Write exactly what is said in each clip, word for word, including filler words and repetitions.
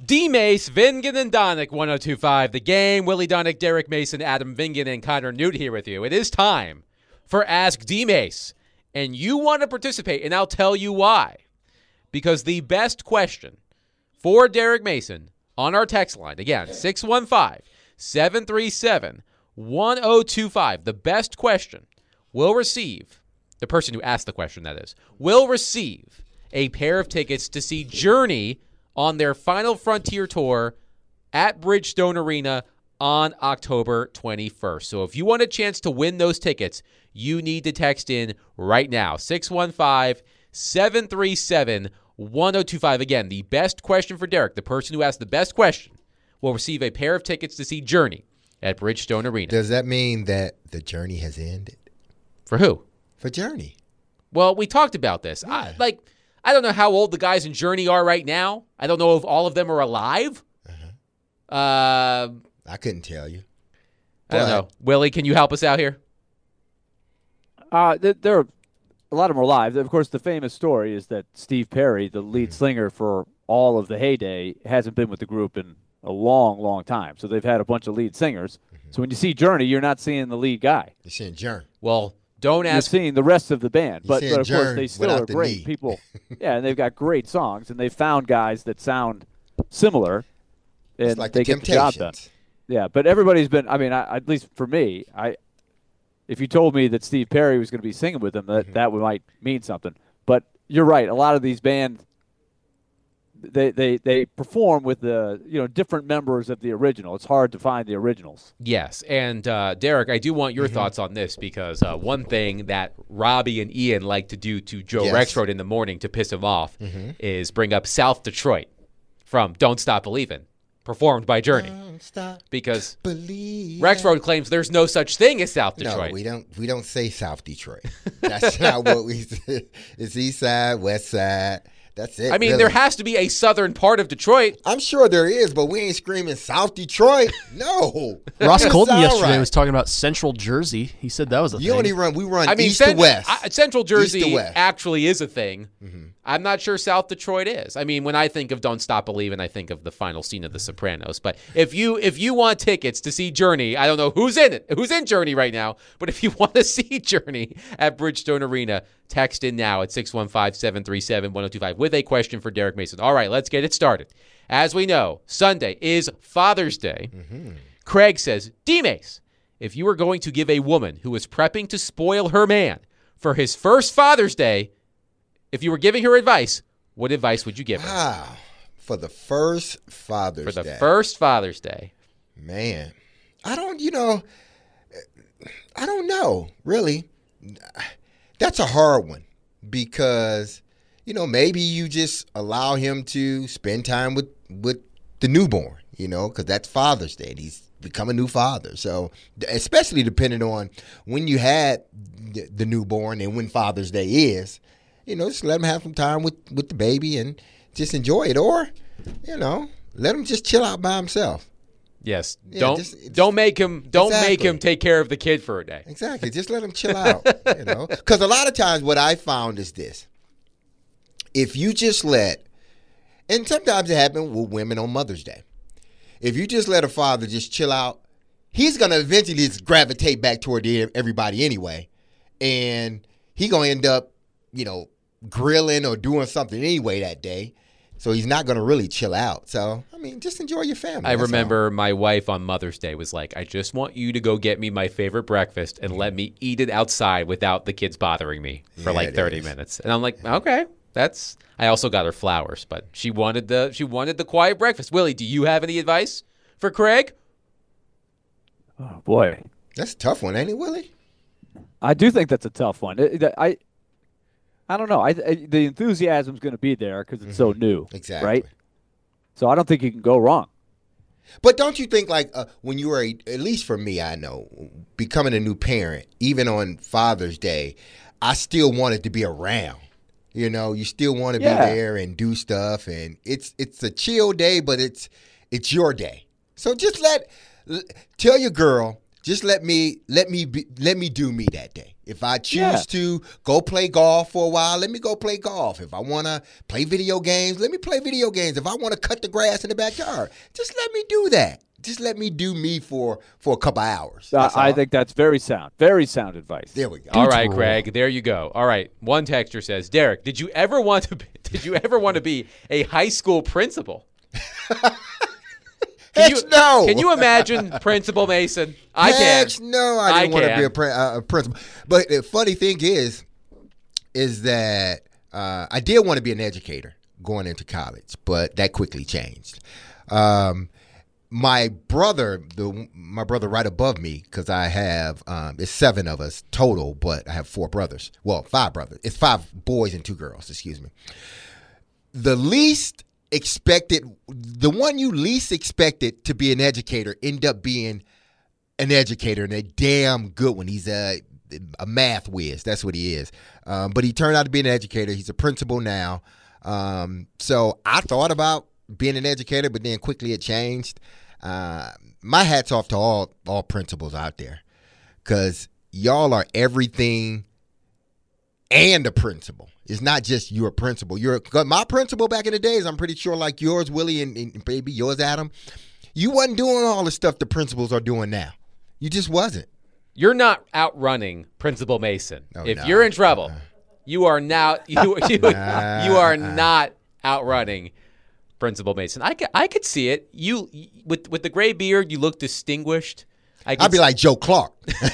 D-Mace, Vingan, and Donick, one oh two point five. The Game, Willie Donick, Derek Mason, Adam Vingan, and Connor Newt here with you. It is time for Ask D-Mace. And you want to participate, and I'll tell you why. Because the best question for Derek Mason on our text line, again, six one five, seven three seven, one oh two five. The best question will receive, the person who asked the question, that is, will receive a pair of tickets to see Journey on their Final Frontier tour at Bridgestone Arena on October twenty-first. So if you want a chance to win those tickets, you need to text in right now, six one five, seven three seven, one oh two five. Again, the best question for Derek, the person who asked the best question, will receive a pair of tickets to see Journey at Bridgestone Arena. Does that mean that the journey has ended? For who? For Journey. Well, we talked about this. Yeah. I, like, I don't know how old the guys in Journey are right now. I don't know if all of them are alive. Uh-huh. Uh, I couldn't tell you. I don't know. Willie, can you help us out here? Uh, there, there are a lot of them are alive. Of course, the famous story is that Steve Perry, the lead mm-hmm. slinger for all of the heyday, hasn't been with the group in a long, long time. So they've had a bunch of lead singers. Mm-hmm. So when you see Journey, you're not seeing the lead guy. You're seeing Journey. Well, don't ask. You're seeing the rest of the band. But, but of Journey course, they still are great knee. people. Yeah, and they've got great songs, and they've found guys that sound similar, and it's like they the get the job done. Yeah, but everybody's been, I mean, I, at least for me, I if you told me that Steve Perry was going to be singing with them, that, mm-hmm. that might mean something. But you're right. A lot of these bands, they, they, they perform with the, you know, different members of the original. It's hard to find the originals. Yes, and uh, Derek, I do want your mm-hmm. thoughts on this because uh, one thing that Robbie and Ian like to do to Joe yes. Rexrode in the morning to piss him off mm-hmm. is bring up South Detroit from Don't Stop Believin', performed by Journey. Don't stop because believing. Rexrode claims there's no such thing as South Detroit. No, we don't. We don't say South Detroit. That's not what we say. It's East Side, West Side. That's it. I mean, really. There has to be a southern part of Detroit. I'm sure there is, but we ain't screaming South Detroit. No. Ross Colton yesterday right. was talking about Central Jersey. He said that was a you thing. only run. We run I mean, east cent- to west. I, Central Jersey to west. actually is a thing. Mm-hmm. I'm not sure South Detroit is. I mean, when I think of Don't Stop Believin', I think of the final scene of The Sopranos. But if you if you want tickets to see Journey, I don't know who's in it, who's in Journey right now. But if you want to see Journey at Bridgestone Arena, text in now at six one five, seven three seven, one oh two five with a question for Derek Mason. All right, let's get it started. As we know, Sunday is Father's Day. Mm-hmm. Craig says, D-Mace, if you were going to give a woman who is prepping to spoil her man for his first Father's Day, if you were giving her advice, what advice would you give her? Wow. For the first Father's Day. For the Day. first Father's Day. Man, I don't, you know, I don't know, really. That's a hard one because, you know, maybe you just allow him to spend time with, with the newborn, you know, because that's Father's Day. He's become a new father. So especially depending on when you had the, the newborn and when Father's Day is, you know, just let him have some time with, with the baby and just enjoy it. Or, you know, let him just chill out by himself. Yes. Yeah, don't just, just, don't make him don't exactly. make him take care of the kid for a day. Exactly. Just let him chill out. You know, because a lot of times what I found is this: if you just let, and sometimes it happens with women on Mother's Day, if you just let a father just chill out, he's gonna eventually just gravitate back toward the, everybody anyway, and he gonna end up, you know, grilling or doing something anyway that day. So he's not going to really chill out. So, I mean, just enjoy your family. I remember all. My wife on Mother's Day was like, I just want you to go get me my favorite breakfast and let me eat it outside without the kids bothering me for yeah, like thirty is. minutes. And I'm like, okay, that's, I also got her flowers, but she wanted the, she wanted the quiet breakfast. Willie, do you have any advice for Craig? Oh, boy. That's a tough one, ain't it, Willie? I do think that's a tough one. I, I don't know. I, I the enthusiasm's going to be there because it's mm-hmm. so new, exactly. Right? So I don't think you can go wrong. But don't you think, like, uh, when you were, a, at least for me, I know, becoming a new parent, even on Father's Day, I still wanted to be around. You know, you still want to yeah. be there and do stuff, and it's it's a chill day, but it's it's your day. So just let tell your girl, just let me let me be, let me do me that day. If I choose Yeah. to go play golf for a while, let me go play golf. If I want to play video games, let me play video games. If I want to cut the grass in the backyard, just let me do that. Just let me do me for, for a couple hours. Uh, That's I all. think that's very sound. Very sound advice. There we go. All right, Craig. There you go. All right. One texter says, Derek, did you ever want to? Be, did you ever want to be a high school principal? Can Heck you, no. Can you imagine Principal Mason? I can. Heck no, I didn't I want to can. be a, prin- uh, a principal. But the funny thing is, is that uh, I did want to be an educator going into college, but that quickly changed. Um, my brother, the my brother right above me, because I have um, it's seven of us total, but I have four brothers. Well, five brothers. It's five boys and two girls. Excuse me. The least expected, the one you least expected to be an educator, end up being an educator, and a damn good one. He's a a math whiz. That's what he is. Um, but he turned out to be an educator. He's a principal now. Um, so I thought about being an educator, but then quickly it changed. Uh, my hat's off to all all principals out there, because y'all are everything and a principal. It's not just you're a principal. You're a, my principal back in the days, I'm pretty sure, like yours, Willie, and, and maybe yours, Adam. You wasn't doing all the stuff the principals are doing now. You just wasn't. You're not outrunning Principal Mason. Oh, if no. you're in trouble, you are now you you, you are not outrunning Principal Mason. I could, I could see it. You with with the gray beard, you look distinguished. I could I'd be s- like Joe Clark.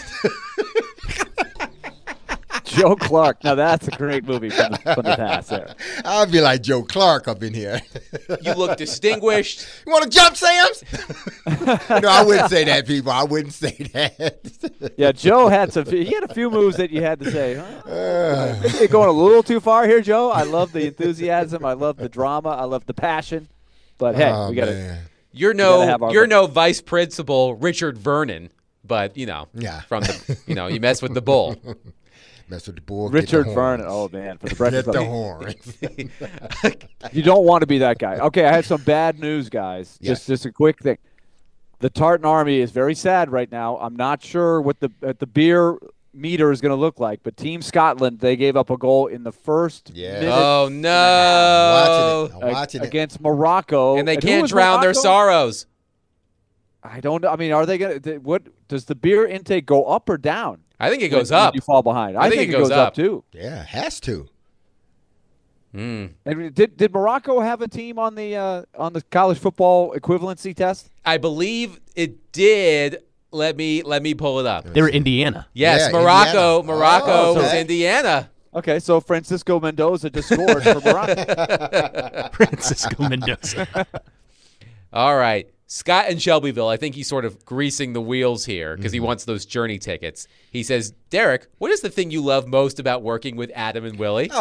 Joe Clark. Now that's a great movie from the, from the past. There. I'd be like Joe Clark up in here. you look distinguished. You want to jump, Sam's? No, I wouldn't say that, people. I wouldn't say that. Yeah, Joe had some. He had a few moves that you had to say. Huh? Maybe you're going a little too far here, Joe. I love the enthusiasm. I love the drama. I love the passion. But hey, Oh, we got to. man. You're gotta have no our- you're no Vice Principal Richard Vernon, but you know Yeah. from the you know you mess with the bull. Mess with the bull. Richard get the Vernon. horns. Oh man, for the Get breakfast the Club. horns. You don't want to be that guy. Okay, I have some bad news, guys. Yes. Just just a quick thing. The Tartan Army is very sad right now. I'm not sure what the uh, the beer meter is going to look like, but Team Scotland, they gave up a goal in the first Yeah. minute Oh I'm no! watching it. I'm ag- watching it. against Morocco. And they who can't was drown their Morocco? sorrows. I don't know. I mean, are they going to? What does the beer intake go up or down? I think it goes when- when up. You fall behind. I, think, it goes, up. too. Yeah, has to. Mm. And did did Morocco have a team on the uh, on the college football equivalency test? I believe it did. Let me let me pull it up. They were Indiana. Yes, Yeah, Morocco. Indiana. Morocco Oh, was okay. Indiana. Okay, so Francisco Mendoza just scored for Morocco. Francisco Mendoza. All right. Scott in Shelbyville, I think he's sort of greasing the wheels here because he wants those journey tickets. He says, Derek, what is the thing you love most about working with Adam and Willie?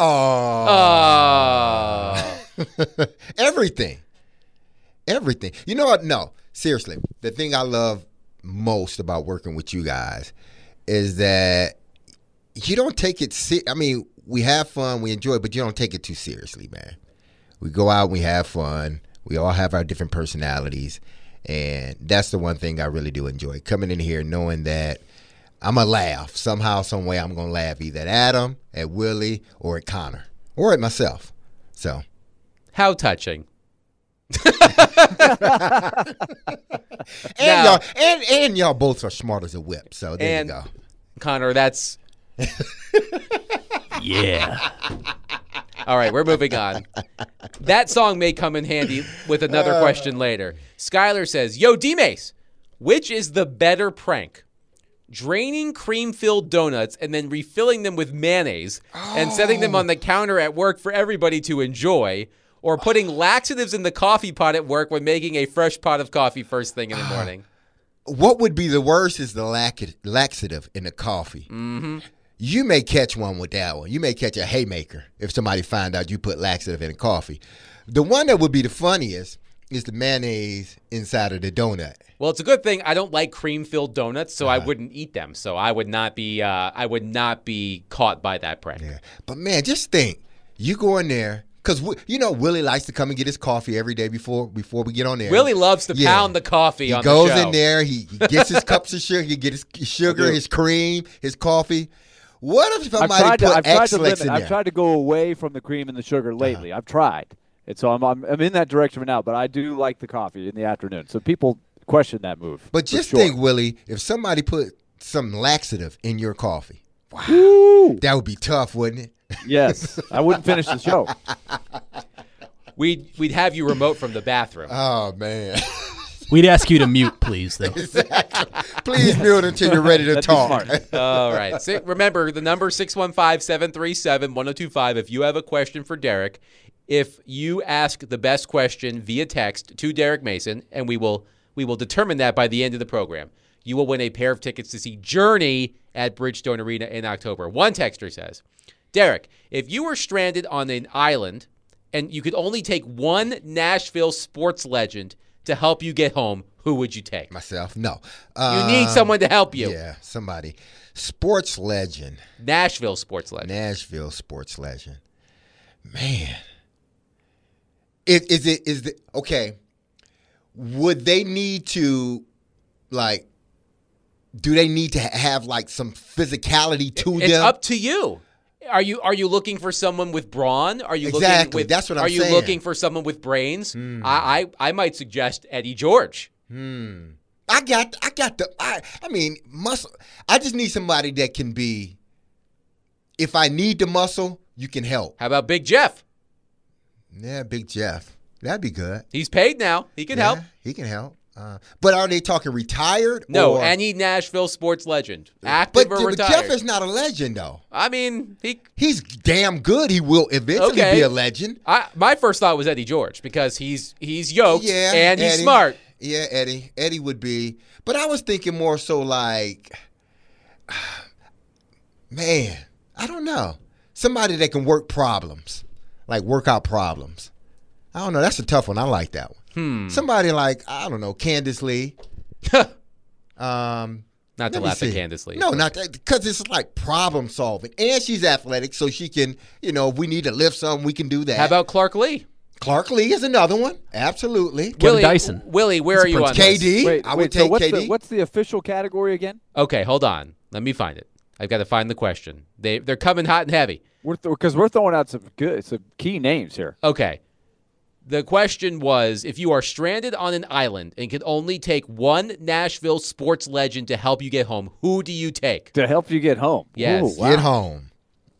Oh. Oh. Everything. Everything. You know what? No, seriously. The thing I love most about working with you guys is that you don't take it se- I mean, we have fun, we enjoy it, but you don't take it too seriously, man. We go out, we have fun. We all have our different personalities, and that's the one thing I really do enjoy. Coming in here knowing that I'm going to laugh. Somehow, some way, I'm going to laugh either at Adam, at Willie, or at Connor, or at myself. So, How touching. and Now- y'all, and, and y'all both are smart as a whip. So there And you go. Connor, that's Yeah. all right. We're moving on. That song may come in handy with another Uh. question later. Skylar says, Yo, D-Mace, which is the better prank? Draining cream-filled donuts and then refilling them with mayonnaise and setting them on the counter at work for everybody to enjoy, or putting laxatives in the coffee pot at work when making a fresh pot of coffee first thing in the morning? What would be the worst is the lax- laxative in the coffee. Mm-hmm. You may catch one with that one. You may catch a haymaker if somebody find out you put laxative in the coffee. The one that would be the funniest is the mayonnaise inside of the donut. Well, it's a good thing I don't like cream-filled donuts, so Uh-huh. I wouldn't eat them. So I would not be, uh, I would not be caught by that prank. Yeah. But man, just think, you go in there, because you know Willie likes to come and get his coffee every day before before we get on there. Willie loves to Yeah. pound the coffee He on goes the show. in there, he, he gets his cups of sugar, he gets his sugar, his cream, his coffee. What if I've somebody tried to, put I've tried to X-Lex limit. in I've there? tried to go away from the cream and the sugar lately. I've tried, and so I'm, I'm I'm in that direction right now. But I do like the coffee in the afternoon. So people question that move. But for just sure. think, Willie, if somebody put some laxative in your coffee, wow, Woo! that would be tough, wouldn't it? Yes, I wouldn't finish the show. We'd we'd have you remote from the bathroom. Oh man. We'd ask you to mute, please, though. Please mute until you're ready to That'd be talk. smart. All right. Si- remember, the number six one five, seven three seven, one oh two five if you have a question for Derek. If you ask the best question via text to Derek Mason, and we will we will determine that by the end of the program, you will win a pair of tickets to see Journey at Bridgestone Arena in October. One texter says, Derek, if you were stranded on an island and you could only take one Nashville sports legend to help you get home, who would you take? Myself, no. You Um, need someone to help you. Yeah, somebody. Sports legend. Nashville sports legend. Nashville sports legend. Man. Is, is it is the okay? Would they need to like? Do they need to have like some physicality to It's them? up to you. Are you are you looking for someone with brawn? Are you looking Exactly. with That's what I'm Are you saying. looking for someone with brains? I, I I might suggest Eddie George. Hmm. I got I got the I I mean muscle. I just need somebody that can be. If I need the muscle, you can help. How about Big Jeff? Yeah, Big Jeff. That'd be good. He's paid now. He can Yeah, help. He can help. Uh, but are they talking retired? No, or, any Nashville sports legend, active but, or but retired. Jeff is not a legend though. I mean, he. He's damn good. He will eventually Okay. be a legend. I, my first thought was Eddie George because he's he's yoked Yeah, and he's Eddie. smart. Yeah, Eddie. Eddie would be. But I was thinking more so like, man, I don't know. Somebody that can work problems, like work out problems. I don't know. That's a tough one. I like that one. Hmm. Somebody like, I don't know, Candace Lee. um, Not to Let me laugh at see. Candace Lee. No, not that, because it's like problem solving, and she's athletic, so she can, you know, if we need to lift something, we can do that. How about Clark Lee? Clark Lee is another one, absolutely. Kevin Willie, Dyson. Willie, where are you on K this? D, Wait, I would wait. take so what's K D. the what's the official category again? Okay, hold on. Let me find it. I've got to find the question. They they're coming hot and heavy. We're because we're throwing out some good, some key names here. Okay. The question was, if you are stranded on an island and can only take one Nashville sports legend to help you get home, who do you take? To help you get home. Yes. Ooh, wow. Get home.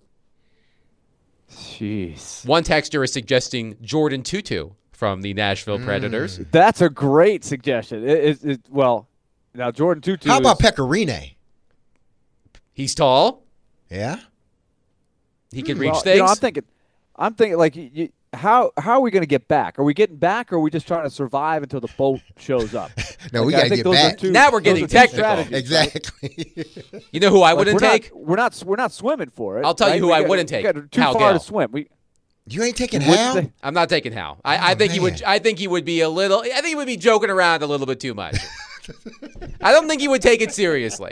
Jeez. One texter is suggesting Jordan Tutu from the Nashville Predators. That's a great suggestion. It, it, it, well, now Jordan Tutu. How about is, Pecorine? He's tall. Yeah. He can reach well, things. You know, I'm thinking, I'm thinking like, you, you, how how are we going to get back? Are we getting back, or are we just trying to survive until the boat shows up? No, we Like, got I to think get those are back. two- Now we're those getting are two technical. strategies, right? Exactly. You know who I Like, wouldn't we're take? Not, we're not we're not swimming for it. I'll tell you right? who We I got- wouldn't we take. got too Hal far Gale. to swim. We You ain't taking wouldn't Hal? say- I'm not taking Hal. I, I think he would. man. I think he would be a little. I think he would be joking around a little bit too much. I don't think he would take it seriously.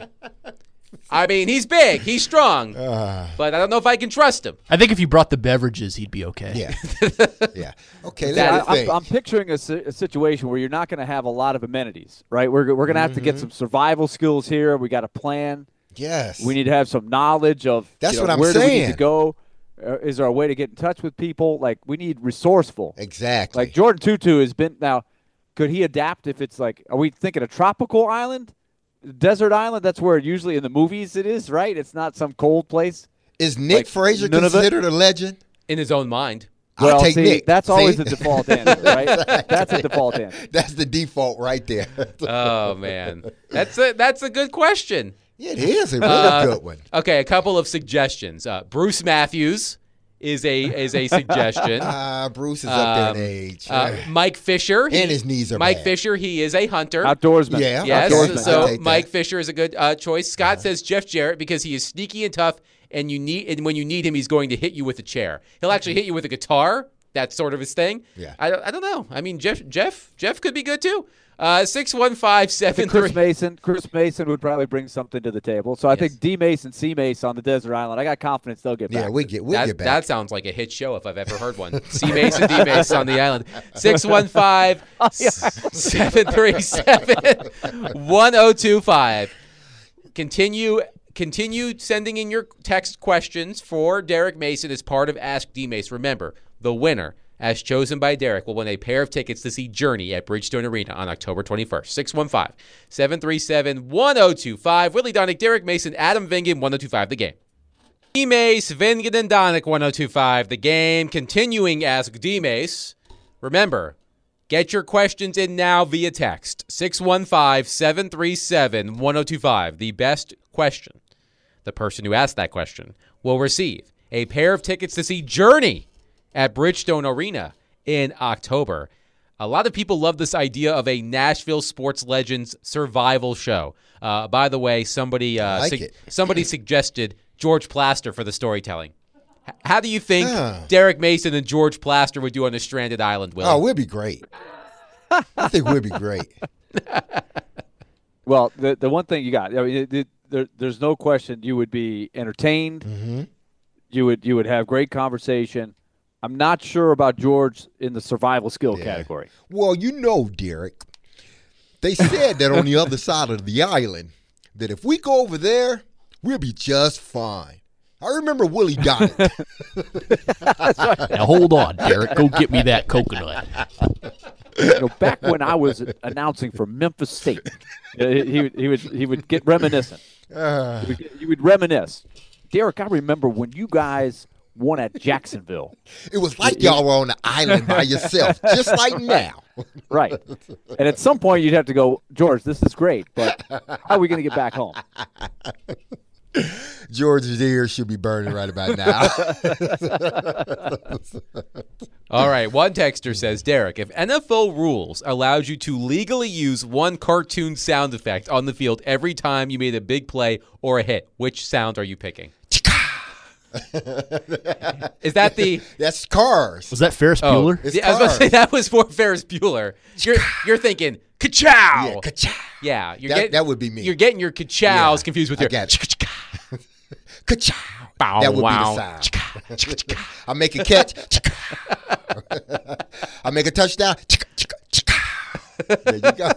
I mean, he's big, he's strong, Uh, but I don't know if I can trust him. I think if you brought the beverages, he'd be okay. yeah. yeah. Okay, That let is- me I, think. I'm, I'm picturing a, si- a situation where you're not going to have a lot of amenities, right? We're, we're going to have to Mm-hmm. get some survival skills here. We got a plan. yes. We need to have some knowledge of That's you know, what I'm where do we need saying. to go. Uh, is there a way to get in touch with people? Like we need resourceful. Exactly. Like Jordan Tutu has been now. Could he adapt if it's like? Are we thinking a tropical island, desert island? That's where usually in the movies it is, right? It's not some cold place. Is Nick like, Frazier none of it? considered a legend? In his own mind. I'll Well, take see, Nick. that's always See? the default answer, right? That's a default answer. That's the default right there. Oh man, that's a that's a good question. Yeah, it is a really Uh, good one. Okay, a couple of suggestions. Uh, Bruce Matthews is a is a suggestion. Uh, Bruce is up there Um, in age. Uh, Mike Fisher. he- And his knees are Mike bad. Fisher. He is a hunter. Outdoorsman. Yeah. Yes. Okay. I'll So take that. Mike Fisher is a good uh, choice. Scott says Jeff Jarrett because he is sneaky and tough, and you need and when you need him, he's going to hit you with a chair. He'll actually hit you with a guitar. That's sort of his thing. Yeah. I, don't- I don't know. I mean, Jeff Jeff Jeff could be good too. Uh, six one five seven Chris three. Mason. Chris Mason would probably bring something to the table. So I Yes. think D Mason, C Mason on the desert island. I got confidence they'll get back. Yeah, we get we'll That, get back. that sounds like a hit show if I've ever heard one. C Mason, D Mason on the island. six one five seven three seven one oh two five. Continue continue sending in your text questions for Derek Mason as part of Ask D-Mace. Remember, the winner, as chosen by Derek, will win a pair of tickets to see Journey at Bridgestone Arena on October twenty-first. six one five, seven three seven, one oh two five. Willie Donick, Derek Mason, Adam Vingan, one oh two five, the game. D-Mace, Vingan, and Donick, one oh two five, the game. Continuing Ask D-Mace. Remember, get your questions in now via text. six one five, seven three seven, one oh two five. The best question, the person who asked that question, will receive a pair of tickets to see Journey at Bridgestone Arena in October. A lot of people love this idea of a Nashville sports legends survival show. Uh, by the way, somebody uh, like su- it. somebody suggested George Plaster for the storytelling. H- how do you think Ah. Derek Mason and George Plaster would do on a stranded island, Willie? Oh, we'll be great. I think we'll be great. Well, the the one thing you got, I mean, it, it, there, there's no question you would be entertained. Mm-hmm. You would you would have great conversation. I'm not sure about George in the survival skill Yeah. category. Well, you know, Derek, they said that on the other side of the island, that if we go over there, we'll be just fine. I remember Willie Donick. Now hold on, Derek. Go get me that coconut. You know, back when I was announcing for Memphis State, uh, he would he would he would get reminiscent. Uh, He would, get- he would reminisce. Derek, I remember when you guys won at Jacksonville. it was like y'all were on the island by yourself, just like now. Right. And at some point you'd have to go, George, this is great, but how are we going to get back home? George's ears should be burning right about now. All right, one texter says, Derek, if N F L rules allowed you to legally use one cartoon sound effect on the field every time you made a big play or a hit, which sound are you picking? Is that the... That's cars. Was that Ferris Oh, Bueller? It's yeah, I was about to say cars. that was for Ferris Bueller. You're you're thinking ka-chow. Yeah, ka-chow. Yeah, you're That- getting, that would be me. You're getting your ka-chows Yeah, confused with I your got it. Ka-chow. Bow, That would wow. be the sound. I make a catch. I make a touchdown. There you go.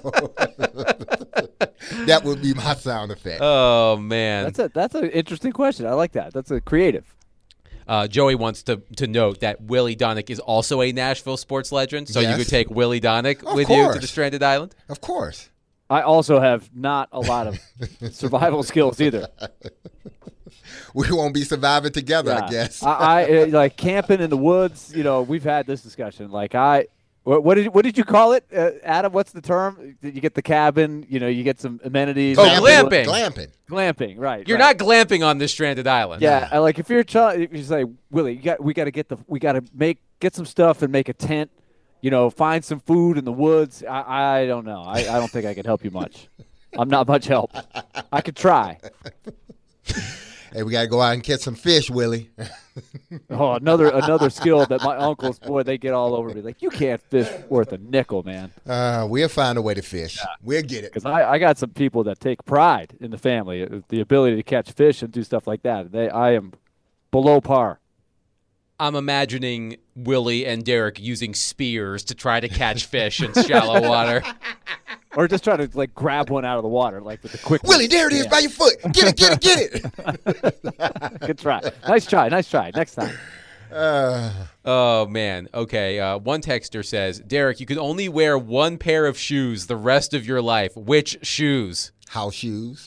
That would be my sound effect. Oh man. That's a that's an interesting question. I like that. That's a creative. Uh, Joey wants to to note that Willie Donick is also a Nashville sports legend, so you Yes. could take Willie Donick Of with you to course. the stranded island. Of course. I also have not a lot of survival skills either. We won't be surviving together, I Yeah. guess. I, I uh, like camping in the woods. You know, we've had this discussion. Like I, what, what did what did you call it, uh, Adam? What's the term? Did you get the cabin? You know, you get some amenities. Oh, Glamping. glamping. Glamping. Glamping, right? You're right. not glamping on this stranded island. Yeah, I like if you're a child, if you say, Willie, you got we got to get the we got to make get some stuff and make a tent. You know, find some food in the woods. I, I don't know. I, I don't think I could help you much. I'm not much help. I could try. Hey, we got to go out and catch some fish, Willie. Oh, another another skill that my uncles, boy, they get all over me. Like, you can't fish worth a nickel, man. Uh, we'll find a way to fish. We'll get it. Because I, I got some people that take pride in the family, uh, the ability to catch fish and do stuff like that. They, I am below par. I'm imagining Willie and Derek using spears to try to catch fish in shallow water. Or just try to, like, grab one out of the water, like, with a quick Willie, there it is by your foot. Get it, get it, get it. Good try. Nice try. Nice try. Next time. Uh, Oh, man. Okay. Uh, one texter says, Derek, you can only wear one pair of shoes the rest of your life. Which shoes? house shoes.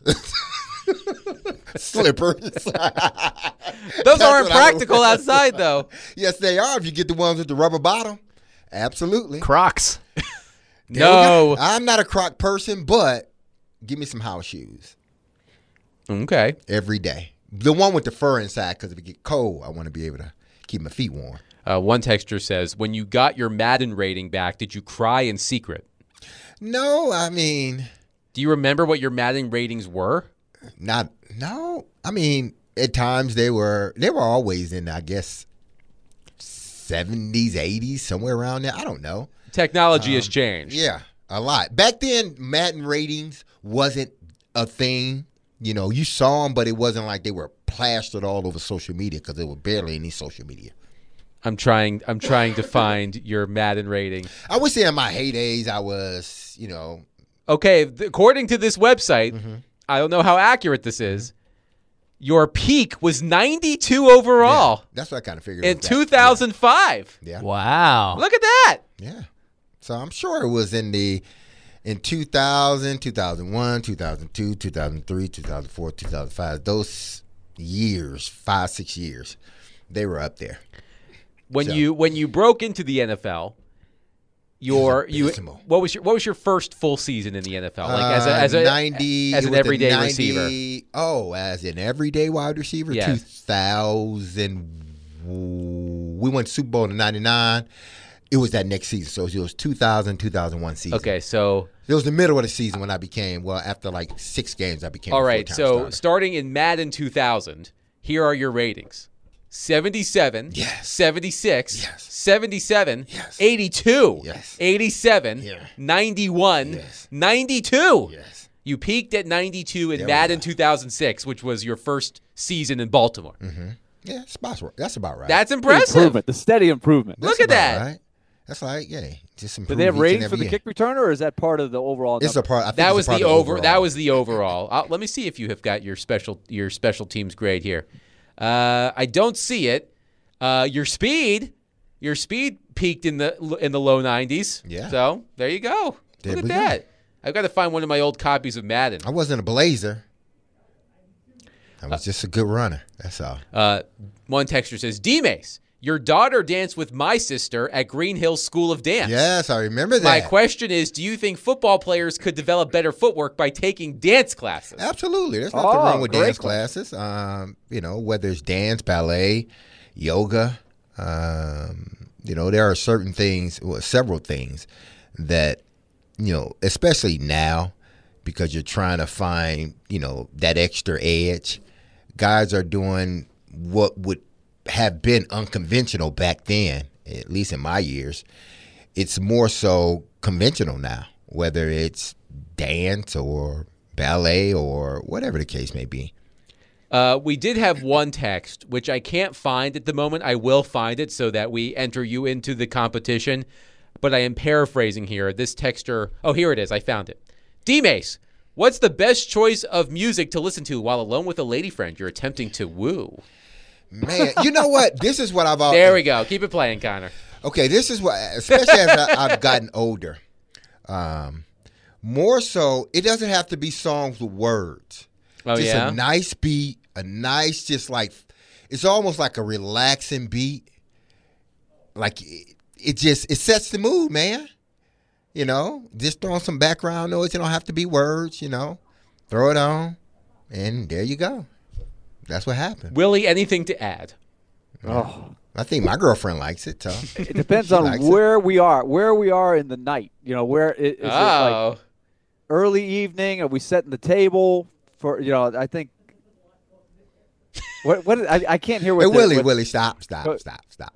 Slippers. Those That's aren't what I practical would- outside, though. Yes, they are. If you get the ones with the rubber bottom, absolutely. Crocs. There we No. go. I'm not a Croc person, but give me some house shoes Okay. every day. The one with the fur inside, because if it get cold, I want to be able to keep my feet warm. Uh, one texter says, when you got your Madden rating back, did you cry in secret? No, I mean, Do you remember what your Madden ratings were? not no. I mean, at times they were they were always in, I guess, seventies, eighties, somewhere around there. I don't know. Technology has changed. Yeah, a lot. Back then, Madden ratings wasn't a thing. You know, you saw them, but it wasn't like they were plastered all over social media because there was barely any social media. I'm trying. I'm trying to find your Madden rating. I would say in my heydays, I was, you know, Okay, th- according to this website, Mm-hmm. I don't know how accurate this is. Your peak was ninety-two overall Yeah, that's what I kind of figured. in it was that. two thousand five. Yeah. yeah. Wow. Look at that. Yeah. So I'm sure it was in the in two thousand, two thousand one, two thousand two, two thousand three, two thousand four, two thousand five. Those years, five, six years, they were up there. When So- you when you broke into the N F L, your you abysmal. what was your what was your first full season in the N F L? Like as a Uh, as a ninety as it an was the everyday ninety receiver. Oh, as an everyday wide receiver. Yes. two thousand. We went Super Bowl in ninety-nine. It was that next season. So it was two thousand, two thousand one season. Okay, so It was the middle of the season when I became, well, after like six games, I became all a right, full-time so starter. starting in Madden two thousand, here are your ratings. seventy-seven, Yes. seventy-six, Yes. seventy-seven, Yes. eighty-two, Yes. eighty-seven, Yeah. ninety-one, Yes. ninety-two. Yes. You peaked at ninety-two in There we Madden go. two thousand six, which was your first season in Baltimore. Yeah, spots were, that's about right. That's The impressive. improvement, the steady improvement. That's look at about that. Right. That's like, yeah, just Do improve they have each and ratings every for the year. kick returner, or is that part of the overall? It's number? a part. I think That it's a was part the of over. overall. That was the overall. Uh, let me see if you have got your special your special teams grade here. Uh, I don't see it. Uh, your speed, your speed peaked in the in the low nineties. Yeah. So there you go. There Look at we go. that. I've got to find one of my old copies of Madden. I wasn't a blazer. I was just a good runner. That's all. Uh, one texter says, D-Mace, your daughter danced with my sister at Green Hills School of Dance. Yes, I remember that. My question is, do you think football players could develop better footwork by taking dance classes? Absolutely. There's nothing Oh, wrong with great dance question. classes. Um, you know, whether it's dance, ballet, yoga. Um, you know, there are certain things, well, several things that, you know, especially now, because you're trying to find, you know, that extra edge. Guys are doing what would have been unconventional back then, at least in my years. It's more so conventional now, whether it's dance or ballet or whatever the case may be. Uh, we did have one text, which I can't find at the moment. I will find it so that we enter you into the competition. But I am paraphrasing here. This texter, oh, here it is. I found it. D-Mace, what's the best choice of music to listen to while alone with a lady friend you're attempting to woo? Man, you know what? This is what I've always. There we go. Keep it playing, Connor. Okay, this is what, especially as I, I've gotten older. Um, more so, it doesn't have to be songs with words. Oh, just yeah? a nice beat, a nice, just like, it's almost like a relaxing beat. Like, it, it just, it sets the mood, man. You know, just throwing some background noise. It don't have to be words, you know. Throw it on, and there you go. That's what happened. Willie, anything to add? Oh. I think my girlfriend likes it, so. It depends She on likes it. where we are, where we are in the night. You know, where it, is it like Oh. early evening? Are we setting the table for? You know, I think. What? What? I, I can't hear what. Hey, the- Willie, what- Willie, stop, stop, what- stop, stop.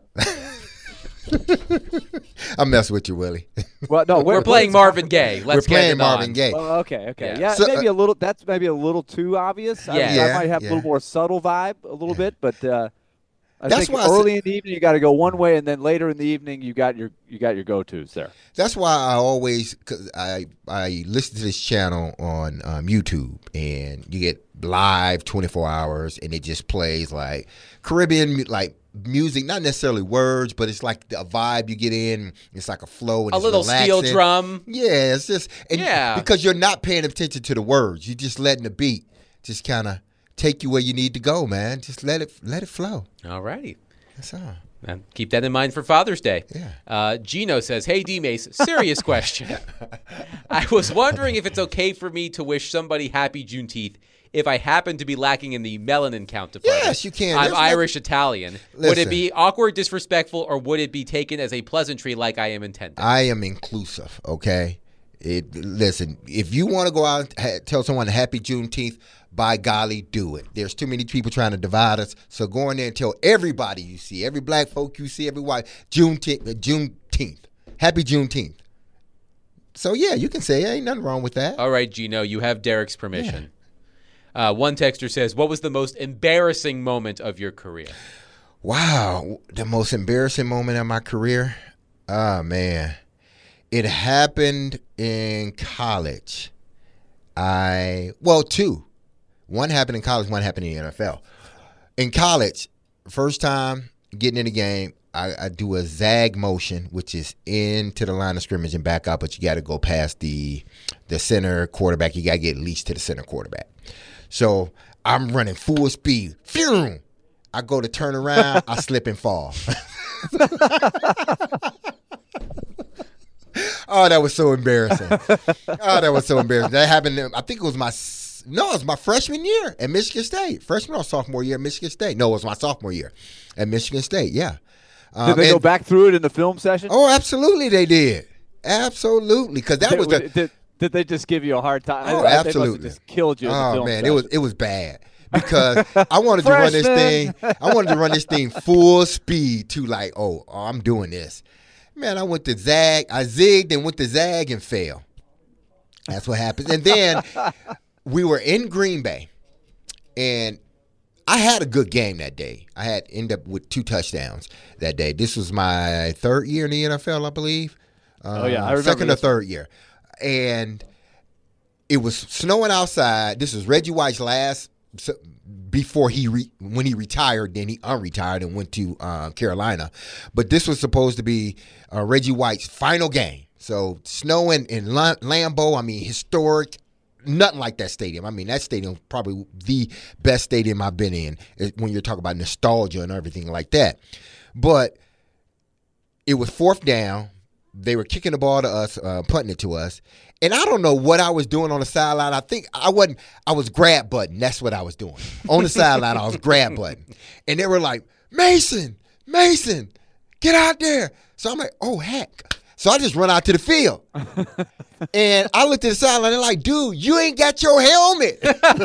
I'm messing with you, Willie. Well, no, where- We're playing what is- Marvin Gaye. Let's We're playing get it Marvin on. Gaye. Oh, okay, okay, Yeah. yeah, So, maybe uh, a little. That's maybe a little too obvious. I, Yeah. I Yeah, might have yeah. a little more subtle vibe, a little bit, but uh, I That's think why I said- early in the evening you got to go one way, and then later in the evening you got your you got your go tos there. That's why I always, cause I I listen to this channel on um, YouTube, and you get live twenty-four hours, and it just plays like Caribbean mu- like music, not necessarily words, but it's like a vibe you get in. It's like a flow, and A it's little steel relaxing. drum. Yeah, it's just and Yeah. because you're not paying attention to the words, you're just letting the beat just kind of take you where you need to go, man. Just let it let it flow. All righty. That's all. And keep that in mind for Father's Day. Yeah. Uh, Gino says, hey, D-Mace, serious question. I was wondering if it's okay for me to wish somebody happy Juneteenth if I happen to be lacking in the melanin count department. Yes, you can. I'm There's nothing- Irish-Italian. Would it Listen. be awkward, disrespectful, or would it be taken as a pleasantry like I am intended? I am inclusive, okay? It, listen, if you want to go out and ha- tell someone Happy Juneteenth, by golly, do it. There's too many people trying to divide us, so go in there and tell everybody you see, every black folk you see, every white, Juneteenth, uh, Juneteenth. Happy Juneteenth. So, yeah, you can say ain't nothing wrong with that. All right, Gino, you have Derek's permission. Uh, one texter says, what was the most embarrassing moment of your career? Wow, the most embarrassing moment of my career? Oh, man. It happened in college. I, well, two. One happened in college, one happened in the N F L. In college, first time getting in the game, I, I do a zag motion, which is into the line of scrimmage and back up, but you got to go past the the center quarterback. You got to get at least to the center quarterback. So I'm running full speed. Phew! I go to turn around, I slip and fall. Oh, that was so embarrassing. Oh, that was so embarrassing. That happened, I think it was my, no, it was my freshman year at Michigan State. Freshman or sophomore year at Michigan State. No, it was my sophomore year at Michigan State, yeah. Um, did they and, go back through it in the film session? Oh, absolutely they did. Absolutely, because that did, was the. Did, did they just give you a hard time? Oh, they absolutely. Must have just killed you in the Oh film man, session. it was it was bad because I wanted to run this thing. I wanted to run this thing full speed to like, oh, oh, I'm doing this. Man, I went to zag. I zigged and went to zag and fell. That's what happened. And then we were in Green Bay, and I had a good game that day. I had ended up with two touchdowns that day. This was my third year in the N F L, I believe. Uh, oh yeah, I remember second this. or third year, and it was snowing outside. This was Reggie White's last before he re, when he retired. Then he unretired and went to uh, Carolina. But this was supposed to be uh, Reggie White's final game. So snowing in Lambeau. I mean, historic. Nothing like that stadium. I mean, that stadium probably the best stadium I've been in when you're talking about nostalgia and everything like that. But it was fourth down. They were kicking the ball to us, uh, punting it to us. And I don't know what I was doing on the sideline. I think I wasn't, I was grab button. That's what I was doing. On the sideline, I was grab button. And they were like, Mason, Mason, get out there. So I'm like, oh, heck. So I just run out to the field. And I looked at the sideline and like, dude, you ain't got your helmet.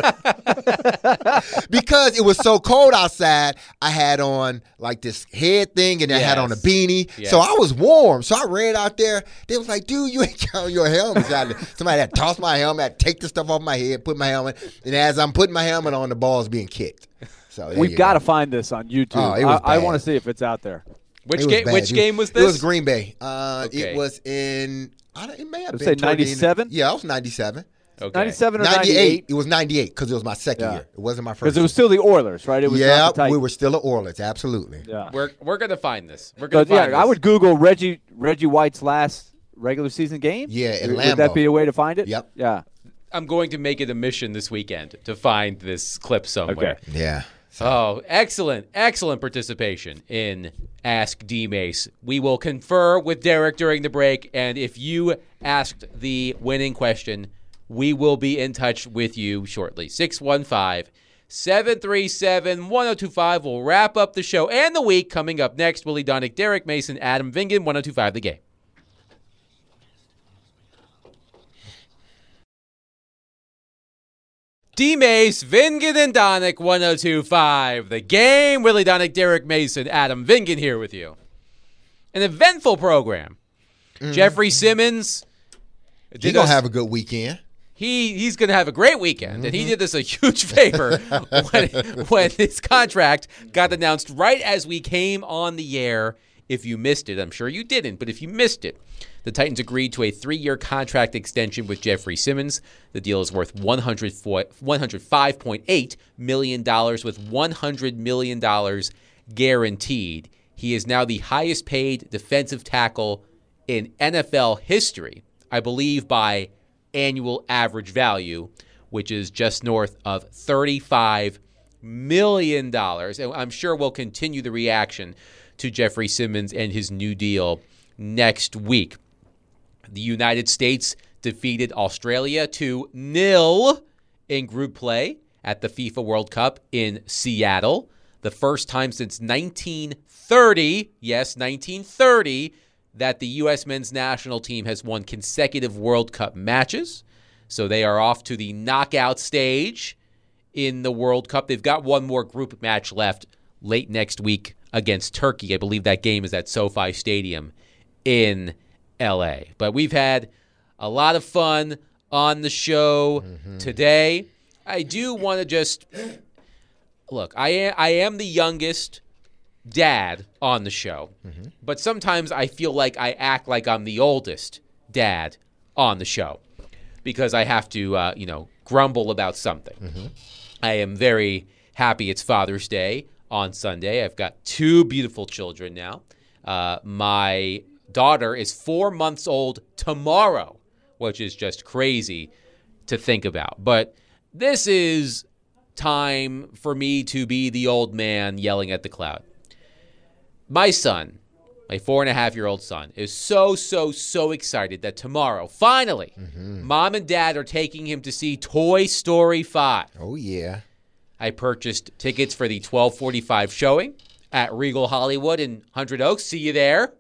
Because it was so cold outside, I had on like this head thing and I yes. had on a beanie. Yes. So I was warm. So I ran out there. They was like, dude, you ain't got your helmet. Somebody had to toss my helmet, take the stuff off my head, put my helmet. And as I'm putting my helmet on, the ball's being kicked. So We've got to find this on YouTube. Oh, it was I, I bad. want to see if it's out there. Which game? Bad. Which It game was this? It was Green Bay. Uh, Okay. It was in. I don't, it may have Let's been say ninety-seven? Yeah, it was ninety-seven. Okay. ninety-seven or ninety-eight. ninety-eight? It was ninety-eight because it was my second Yeah. year. It wasn't my first. Because it was still the Oilers, right? It was yeah, not the Titans. we were still at Orleans. Absolutely. Yeah. We're we're gonna find this. We're gonna But, find yeah, this. I would Google Reggie Reggie White's last regular season game. Yeah, in Would, would that Lambeau. be a way to find it? Yep. Yeah. I'm going to make it a mission this weekend to find this clip somewhere. Okay. Yeah. Oh, excellent, excellent participation in Ask D-Mace. We will confer with Derek during the break, and if you asked the winning question, we will be in touch with you shortly. six one five, seven three seven, one oh two five. We'll wrap up the show and the week. Coming up next, Willie Donick, Derek Mason, Adam Vingan, one oh two five The Game. D-Mace, Vingan, and Donick, one oh two five The Game. Willie Donick, Derek Mason, Adam Vingan here with you. An eventful program. Mm-hmm. Jeffrey Simmons. He's going to have a good weekend. He He's going to have a great weekend. Mm-hmm. And he did us a huge favor when, when his contract got announced right as we came on the air. If you missed it, I'm sure you didn't, but if you missed it, the Titans agreed to a three-year contract extension with Jeffrey Simmons. The deal is worth one hundred five point eight million dollars with one hundred million dollars guaranteed. He is now the highest-paid defensive tackle in N F L history, I believe by annual average value, which is just north of thirty-five million dollars. And I'm sure we'll continue the reaction to Jeffrey Simmons and his new deal next week. The United States defeated Australia two nil in group play at the FIFA World Cup in Seattle. The first time since nineteen thirty, yes, nineteen thirty, that the U S men's national team has won consecutive World Cup matches. So they are off to the knockout stage in the World Cup. They've got one more group match left late next week against Turkey. I believe that game is at SoFi Stadium in L A. But we've had a lot of fun on the show mm-hmm. today. I do want to just look, I am, I am the youngest dad on the show, mm-hmm. but sometimes I feel like I act like I'm the oldest dad on the show because I have to, uh, you know, grumble about something. Mm-hmm. I am very happy it's Father's Day on Sunday. I've got two beautiful children now. Uh, my daughter is four months old tomorrow, which is just crazy to think about. But this is time for me to be the old man yelling at the cloud. My son, my four and a half year old son, is so, so, so excited that tomorrow, finally, mm-hmm. Mom and Dad are taking him to see Toy Story five. Oh, yeah. I purchased tickets for the twelve forty-five showing at Regal Hollywood in Hundred Oaks. See you there.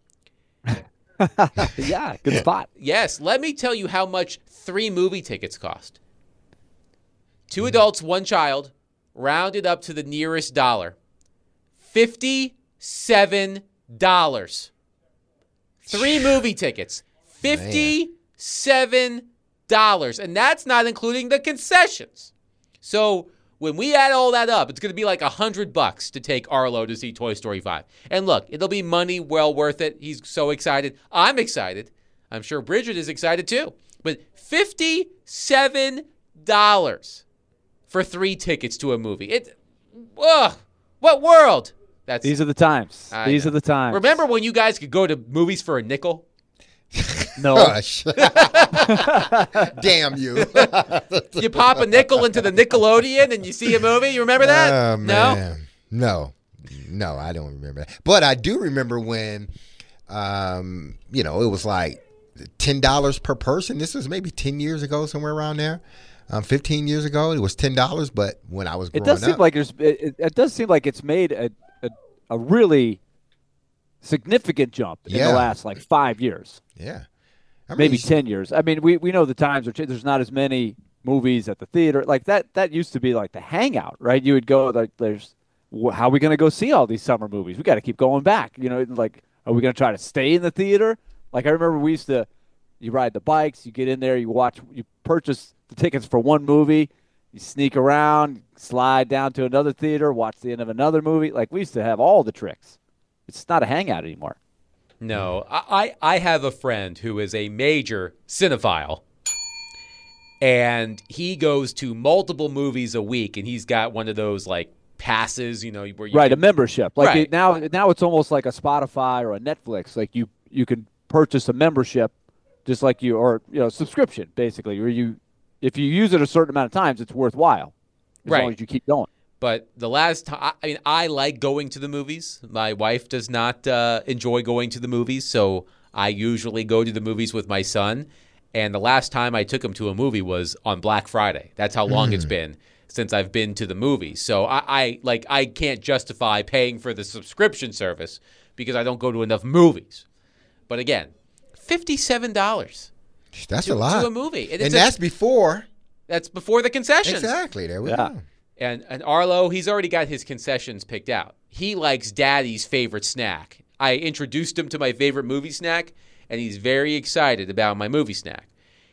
Yeah, good spot. Yes, let me tell you how much three movie tickets cost. Two adults, one child, rounded up to the nearest dollar. fifty-seven dollars. Three movie tickets. fifty-seven dollars. And that's not including the concessions. So when we add all that up, it's going to be like a hundred bucks to take Arlo to see Toy Story five. And look, it'll be money well worth it. He's so excited. I'm excited. I'm sure Bridget is excited too. But fifty-seven dollars for three tickets to a movie. It, ugh, what world? That's These are the times. I These know. are the times. Remember when you guys could go to movies for a nickel? No. Gosh. Damn you. You pop a nickel into the Nickelodeon and you see a movie. You remember that? Oh, No? man. No. No, I don't remember that. But I do remember when, um, you know, it was like ten dollars per person. This was maybe ten years ago, somewhere around there. Um, fifteen years ago, it was ten dollars. But when I was growing It does up, seem like there's. It, it does seem like it's made a a, a really significant jump in Yeah. the last like five years, yeah. I mean, maybe ten years. I mean, we, we know the times are changing. There's not as many movies at the theater like that. That used to be like the hangout, right? You would go like, there's wh- how are we going to go see all these summer movies? We got to keep going back. You know, like are we going to try to stay in the theater? Like I remember we used to. You ride the bikes, you get in there, you watch, you purchase the tickets for one movie, you sneak around, slide down to another theater, watch the end of another movie. Like we used to have all the tricks. It's not a hangout anymore. No. I, I have a friend who is a major cinephile, and he goes to multiple movies a week, and he's got one of those like passes, you know, where you Right, can, a membership. Like Right. it, now, now it's almost like a Spotify or a Netflix. Like you, you can purchase a membership, just like you, or you know, subscription basically, where you, if you use it a certain amount of times, it's worthwhile, as Right. long as you keep going. But the last time, I mean, I like going to the movies. My wife does not uh, enjoy going to the movies, so I usually go to the movies with my son. And the last time I took him to a movie was on Black Friday. That's how long it's been since I've been to the movies. So I, I like I can't justify paying for the subscription service because I don't go to enough movies. But again, fifty-seven dollars that's to, a lot. to a movie. And, and it's a- that's before. that's before the concessions. Exactly. There we Yeah. go. And and Arlo, he's already got his concessions picked out. He likes Daddy's favorite snack. I introduced him to my favorite movie snack, and he's very excited about my movie snack.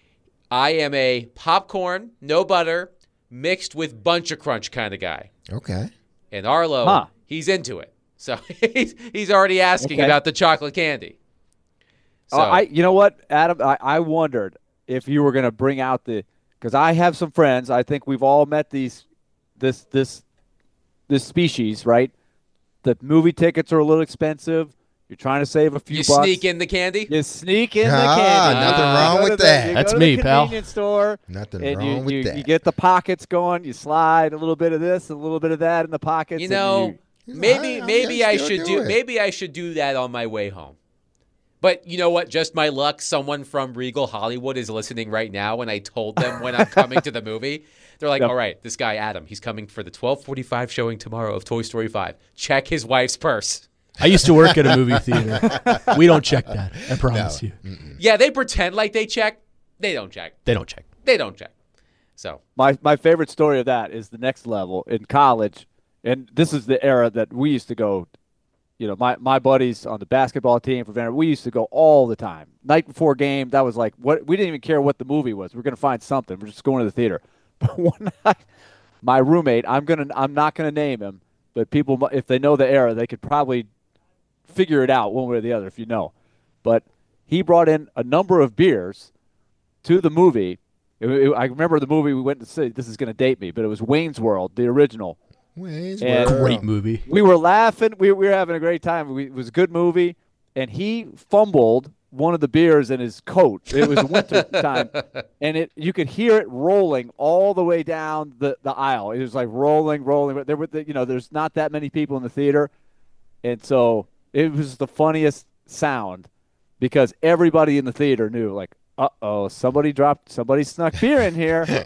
I am a popcorn, no butter, mixed with Bunch of Crunch kind of guy. Okay. And Arlo, Huh. he's into it. So he's, he's already asking Okay. about the chocolate candy. So, Oh, I, you know what, Adam? I, I wondered if you were going to bring out the, because I have some friends. I think we've all met these, this this, this species, right? The movie tickets are a little expensive. You're trying to save a few you bucks. sneak in the candy? You sneak in the Ah, candy. nothing You wrong go with to the- that. you That's go to me, the pal. convenience store. Nothing and wrong you, with you, that. You get the pockets going. You slide a little bit of this, a little bit of that in the pockets. You and know, you- maybe I- I maybe can I still should do do it. maybe I should do that on my way home. But you know what? Just my luck. Someone from Regal Hollywood is listening right now, when I told them when I'm coming to the movie. They're like, Yep. "All right, this guy Adam, he's coming for the twelve forty-five showing tomorrow of Toy Story five. Check his wife's purse." I used to work at a movie theater. We don't check that. I promise you. Yeah, they pretend like they check. They don't check. They don't check. They don't check. So My my favorite story of that is the next level in college, and this is the era that we used to go. You know, my, my buddies on the basketball team for Vanderbilt, we used to go all the time. Night before game, that was like what we didn't even care what the movie was. We're gonna find something. We're just going to the theater. But one night, my roommate, I'm gonna I'm not gonna name him, but people, if they know the era, they could probably figure it out one way or the other if you know. But he brought in a number of beers to the movie It, it, I remember the movie we went to see. This is going to date me, but it was Wayne's World, the original. Wayne's And- World. Great movie. We were laughing. We, we were having a great time. We, it was a good movie, and he fumbled one of the beers in his coat. It was winter time, and it you could hear it rolling all the way down the, the aisle. It was like rolling, rolling. But there were, you know, there's not that many people in the theater, and so it was the funniest sound because everybody in the theater knew, like, uh oh, somebody dropped, somebody snuck beer in here.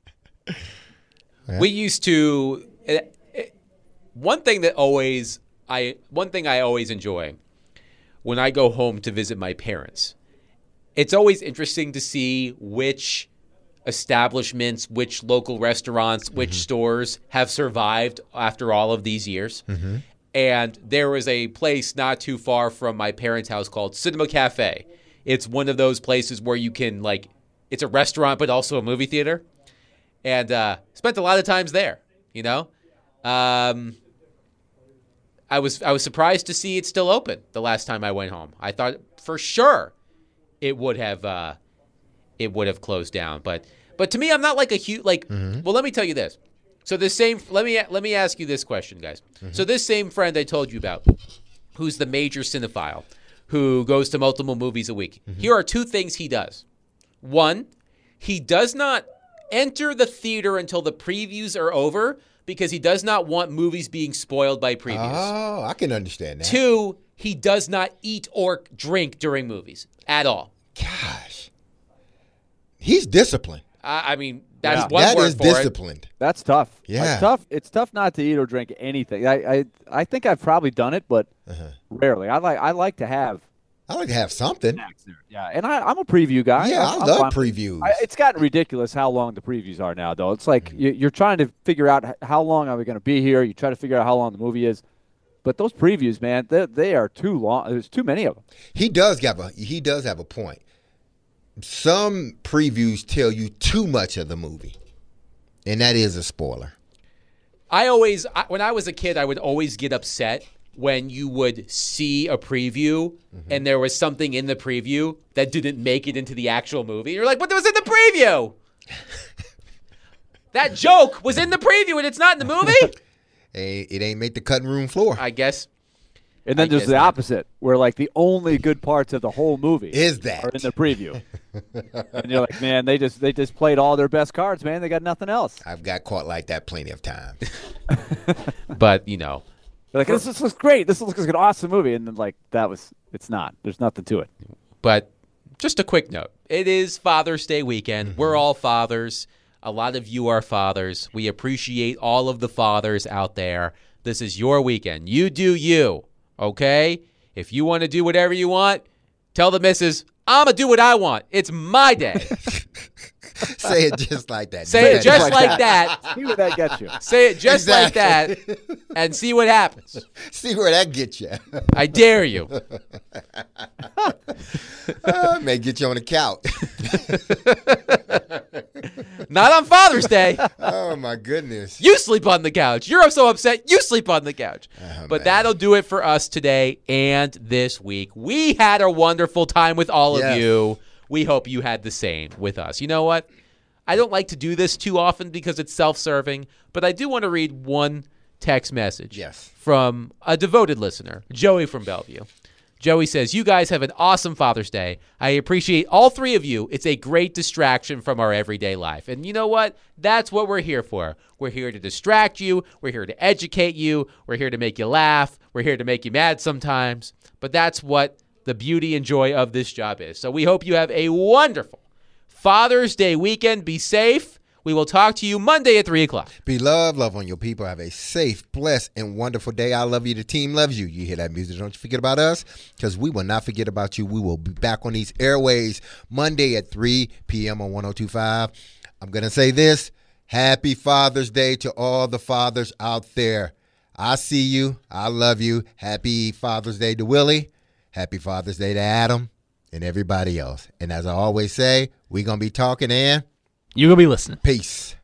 We used to. It, it, one thing that always I one thing I always enjoy when I go home to visit my parents. It's always interesting to see which establishments, which local restaurants, which mm-hmm. stores have survived after all of these years. Mm-hmm. And there was a place not too far from my parents' house called Cinema Cafe. It's one of those places where you can, like, it's a restaurant but also a movie theater. And uh, spent a lot of times there, you know. Um, I was I was surprised to see it still open the last time I went home. I thought for sure it would have uh, it would have closed down. But but to me, I'm not like a huge like. Mm-hmm. Well, let me tell you this. So this same let me let me ask you this question, guys. Mm-hmm. So this same friend I told you about, who's the major cinephile, who goes to multiple movies a week. Mm-hmm. Here are two things he does. One, he does not enter the theater until the previews are over because he does not want movies being spoiled by previews. Oh, I can understand that. Two, he does not eat or drink during movies at all. Gosh. He's disciplined. I, I mean, that's Yeah. one That word is for disciplined. That's tough. Yeah. It's tough. It's tough not to eat or drink anything. I I, I think I've probably done it, but Uh-huh. rarely. I like I like to have I like to have something. snacks there. Yeah, and I, I'm a preview guy. Yeah, I'm, I I'm love fine. previews. I, it's gotten ridiculous how long the previews are now, though. It's like you, you're trying to figure out h- how long are we going to be here. You try to figure out how long the movie is, but those previews, man, they they are too long. There's too many of them. He does have a he does have a point. Some previews tell you too much of the movie, and that is a spoiler. I always, I, when I was a kid, I would always get upset when you would see a preview mm-hmm. and there was something in the preview that didn't make it into the actual movie. You're like, but it was in the preview. That joke was in the preview and it's not in the movie. Hey, it ain't make the cutting room floor. I guess. And then I there's guess the not. opposite, where like the only good parts of the whole movie Is that. are in the preview. And you're like, man, they just they just played all their best cards, man. They got nothing else. I've got caught like that plenty of times. But, you know. They're like, this, this looks great. This looks like an awesome movie. And then, like, that was, it's not. There's nothing to it. But just a quick note. It is Father's Day weekend. Mm-hmm. We're all fathers. A lot of you are fathers. We appreciate all of the fathers out there. This is your weekend. You do you, okay? If you want to do whatever you want, tell the missus, I'm going to do what I want. It's my day. Say it just like that. Say it just like that. See where that gets you. Say it just Exactly. like that and see what happens. See where that gets you. I dare you. uh, may get you on the couch. Not on Father's Day. Oh, my goodness. You sleep on the couch. You're so upset. You sleep on the couch. Oh, but man. that'll do it for us today and this week. We had a wonderful time with all Yes. of you. We hope you had the same with us. You know what? I don't like to do this too often because it's self-serving, but I do want to read one text message Yes. from a devoted listener, Joey from Bellevue. Joey says, you guys have an awesome Father's Day. I appreciate all three of you. It's a great distraction from our everyday life. And you know what? That's what we're here for. We're here to distract you. We're here to educate you. We're here to make you laugh. We're here to make you mad sometimes. But that's what the beauty and joy of this job is. So we hope you have a wonderful Father's Day weekend. Be safe. We will talk to you Monday at three o'clock. Be loved, love on your people. Have a safe, blessed, and wonderful day. I love you. The team loves you. You hear that music. Don't you forget about us, because we will not forget about you. We will be back on these airways Monday at three p.m. on one oh two point five. I'm going to say this. Happy Father's Day to all the fathers out there. I see you. I love you. Happy Father's Day to Willie. Happy Father's Day to Adam and everybody else. And as I always say, we're going to be talking and You're going to be listening. peace.